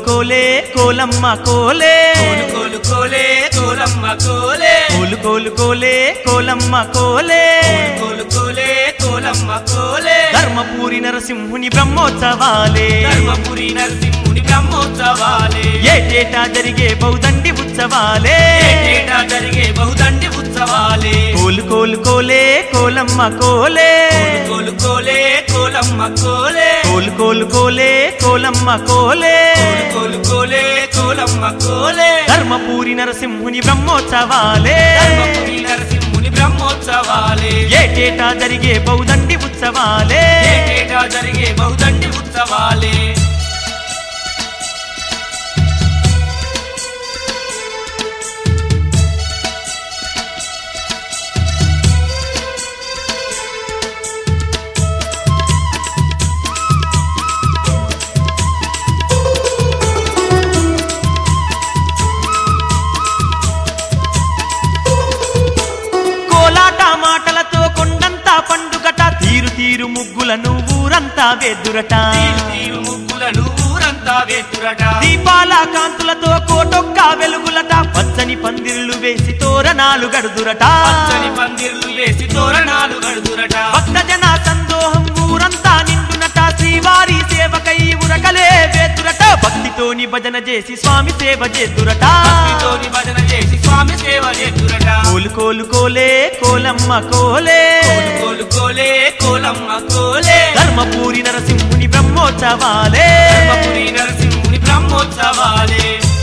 కోలే కోలమ్మ కోలే కోలు కోలే కోలమ్మ కోలే కోలు కోలే కోలమ్మ కోలే కోలు కోలే కోలమ్మ కోలే ధర్మపురి నరసింహుని బ్రహ్మోత్సవాలే ధర్మపురి నరసింహుని బ్రహ్మోత్సవాలే ఏటేటా జరిగే బౌదండి ఉత్సవాలే ఏటేటా జరిగే బహుదండి ఉత్సవాలే కోలు కోలే కోలమ్మ కోలే కోలు కోలే కోలమ్మ కోలే కోలు కోలే కోలమ్మ కోలే కోలు కోలే కోలమ్మ కోలే ధర్మపురి నరసింహుని బ్రహ్మోత్సవాలే ధర్మపురి నరసింహుని బ్రహ్మోత్సవాలే ఏటేటా జరిగే బౌదండి ఉత్సవాలే ఏటేటా జరిగే బహుదండి ఉత్సవాలే కోలాట మాటలతో కొండంతా పండుగట తీరు తీరు ముగ్గులను ఊరంతా వేదురట తీరు ముగ్గులను ఊరంతా వేతురట దీపాల కాంతులతో కోటొక్క వెలుగులట పచ్చని పందిర్లు వేసి తోరణాలు గడుదురట పచ్చని పందిర్లు వేసి తోరణాలు గడుదురట భక్తజన సందోహం ఊరంతా నిండునట శ్రీవారి సేవకై ఉరకలే వేదురట భక్తితోని భజన చేసి స్వామి సేవ చేదురట భక్తితోని భజన చేసి స్వామి సేవ చేతురట కోలు కోలే కోలమ్మ కోలే కోలు కోలే కోలమ్మ కోలే ధర్మపురి నరసింహుని బ్రహ్మోత్సవాలే ధర్మపురి నరసింహుని బ్రహ్మోత్సవాలే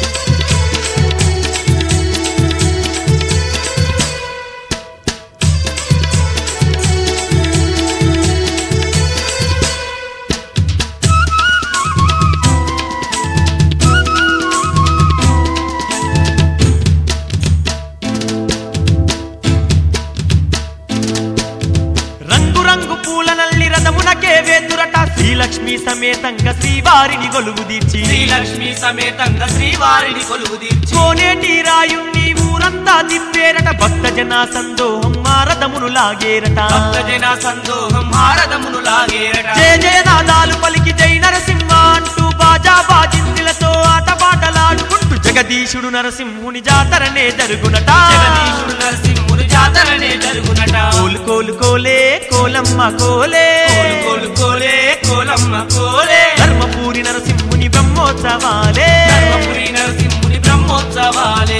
రంగు పూల నల్లి రథమునకే వేదురట శ్రీలక్ష్మి సమేతంగా శ్రీవారిని గొలుగు తీర్చి శ్రీలక్ష్మి సమేతంగా శ్రీవారిని కొలువు తీర్చి కోనేటి రాయుణ్ణి ఊరంతా తిప్పేరట భక్తజన సందోహం ఆ రథమును లాగేరట భక్తజన సందోహం భారతమును లాగేరట జయ జయనాదాలు పలికి జై నరసింహ అంటూ బాజా బాజింతులతో ఆటపాటలాడుకుంటూ జగదీశుడు నరసింహుని జాతరనే జరుగునట జగదీశుడు నరసింహుని జాతరనే జరుగునట కోలు కోలే కోలమ్మ కోలే కోలు కోలే కోలమ్మ కోలే ధర్మపురి నరసింహుని బ్రహ్మోత్సవాలే ధర్మపురి నరసింహుని బ్రహ్మోత్సవాలే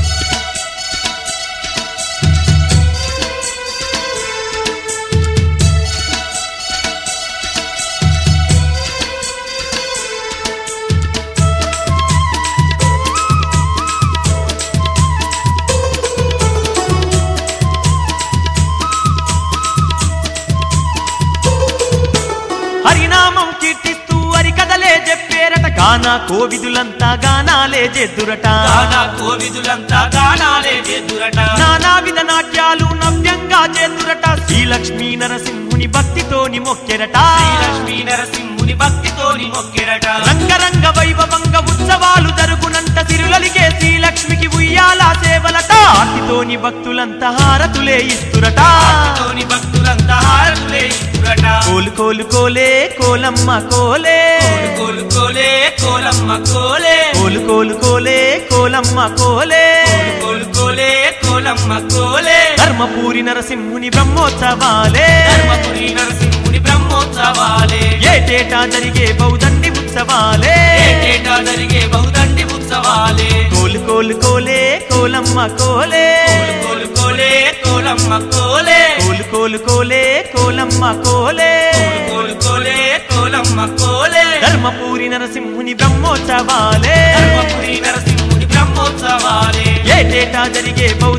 హరినామం కీర్తిస్తూ హరికథలే చెప్పేరట గానా కోవిదులంతా గానాలే చేద్దురట గానా కోవిదులంతా గానాలే చేదురట నానావిధ నాట్యాలు నవ్యంగా చేద్దురట శ్రీలక్ష్మీ నరసింహుని భక్తితోని మొక్కెరట శ్రీలక్ష్మీ నరసింహుని భక్తితోని మొక్కెరట రంగరంగ వైభవంగ ఉత్సవాలు జరుగునంట సిరులలిగే శ్రీలక్ష్మికి ఉయ్యాల సేవలట ఆర్తితోని భక్తులంతా హారతులే ఇస్తురట భక్తితోని భక్తులంతా హారతులే ఇస్తురట కోలు కోలే కోలమ్మ కోలే కోలు కోలే కోలమ్మ కోలే కోలు కోలే కోలమ్మ కోలే కోలు కోలే కోలమ్మ కోలే ధర్మపురి నరసింహుని బ్రహ్మోత్సవాలే ధర్మపురి నరసింహుని బ్రహ్మోత్సవాలే ఏటేటా జరిగే బౌదండి ఉత్సవాలే ఏటేటా జరిగే బహుదండి ఉత్సవాలే కోలు కోలే కోలమ్మ కోలే కోలు కోలే కోలమ్మ కోలే కోలు కోలే కోలమ్మ కోలే కోలు కోలే కోలమ్మ కోలే ధర్మపురి నరసింహుని బ్రహ్మోత్సవాలే ధర్మపురి నరసింహుని బ్రహ్మోత్సవాలే ఏటేటా జరిగే